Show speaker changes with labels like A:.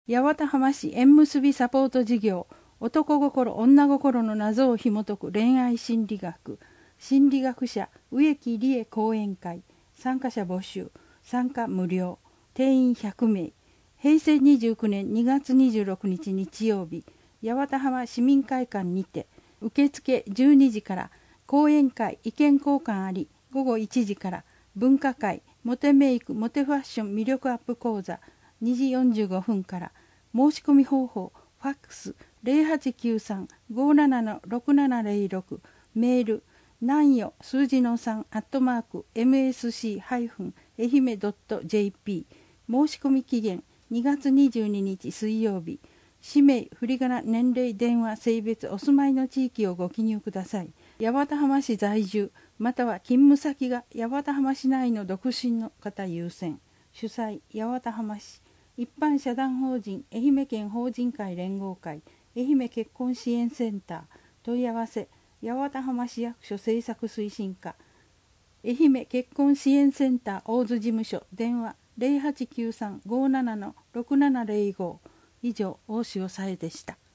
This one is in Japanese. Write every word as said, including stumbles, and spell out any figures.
A: 八幡浜市縁結びサポート事業、男心女心の謎を紐解く恋愛心理学、心理学者植木理恵講演会、参加者募集、参加無料、定員ひゃくめい。へいせいにじゅうきゅうねんにがつにじゅうろくにち日曜日、八幡浜市民会館にて、受付じゅうにじから、講演会意見交換あり、ごごいちじから、文化会モテメイクモテファッション魅力アップ講座にじよんじゅうごふんから、申し込み方法、ファックスゼロはちきゅうさん ごーなな ろくななゼロろく、メール、なんよ数字のさんアットマーク エムエスシー 愛媛 ドット ジェーピー、 申し込み期限にがつにじゅうににち水曜日、氏名、振り仮名、年齢、電話、性別、お住まいの地域をご記入ください。八幡浜市在住、または勤務先が八幡浜市内の独身の方優先。主催、八幡浜市。一般社団法人愛媛県法人会連合会愛媛結婚支援センター。問い合わせ、八幡浜市役所政策推進課愛媛結婚支援センター大津事務所、電話ゼロはちきゅうさん ごーなな ろくななゼロご。以上、大塩さえでした。